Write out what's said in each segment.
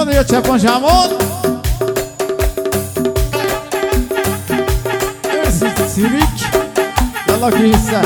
رادیو چپان شمال سیریک یالا که حصه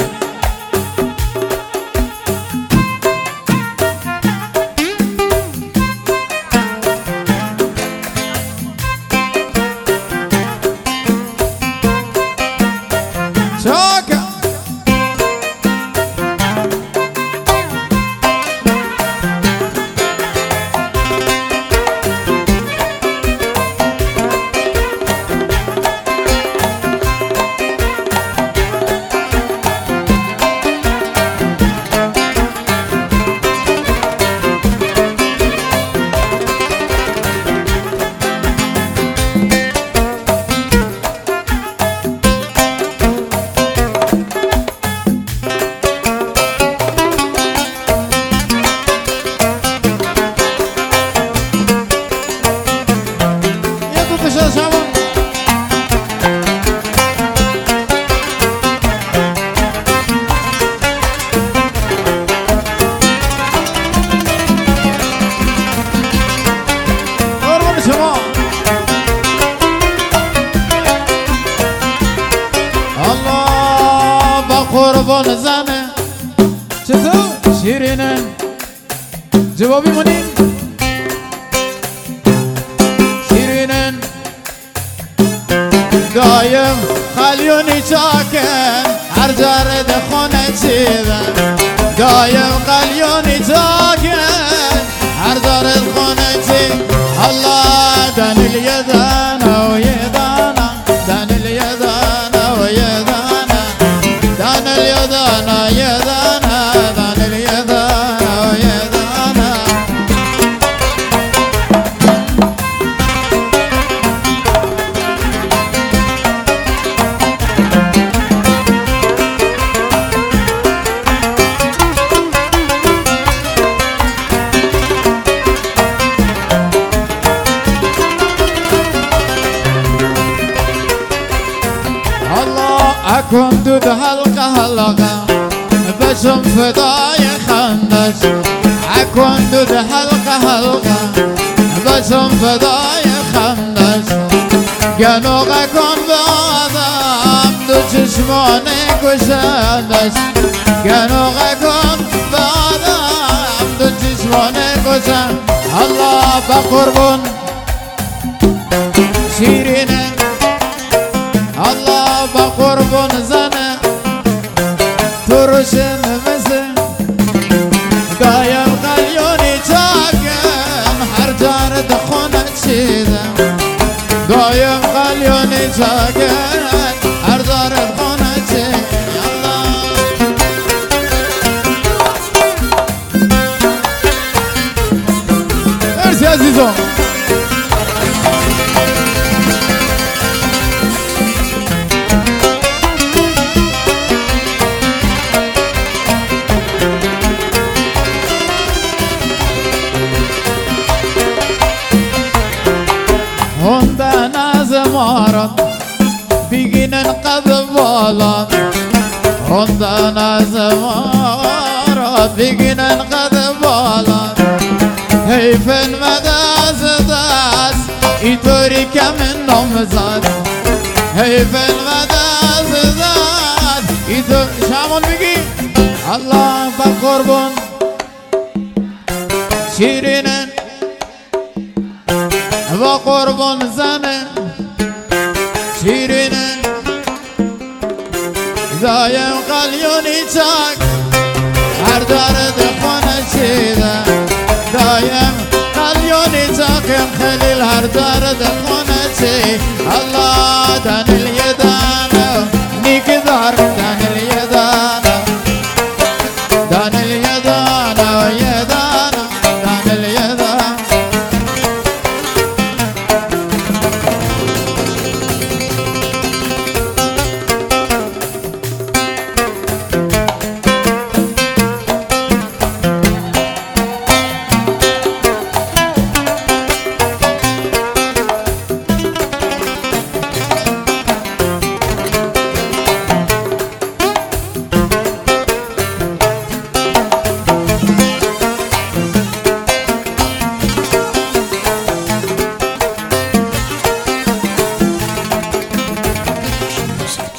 قربان زنه چطور شیرینه جوابی مونین شیرینه دایم خلیونی چاکن هر جارد خونه چیدن دایم خلیونی چاکن هر جارد خونه چیدن الله دانیل یدانا و یدانا دانیل یدانا و یدانا يدانا يدانا دان اليدانا ويدانا الله أكون دود هلقة بشم فداي خندش أكون دود هلقة بشم فداي خندش گنوغ کن به آدم دو چشمانه کشندش گنوغ کن به آدم دو چشمانه کشند الله با قربون شیرینه الله با قربون زنه ترشن مثل دایم قلیونی چاکم هر جارد خونه چیدم دایم قلیونی چاکم هر جارد خونه چیدم مرسی عزیزم هندن از ماران بگینن قد بالان هندن از ماران بگینن قد بالان حیفن مداز دست اینطوری کم نامزد حیفن مداز دست اینطور شامون بگی الله با قربون شیرینن و قربان زنه شیرینه دایم قلیونی چاک هر درد خونه چیده دایم قلیونی چاکم خلیل هر درد خونه چی الله دانیل یدانا نیکدار دانیل یدانا دانیل یدانا و یدانا دانیل یدانا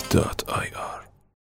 arabmix.io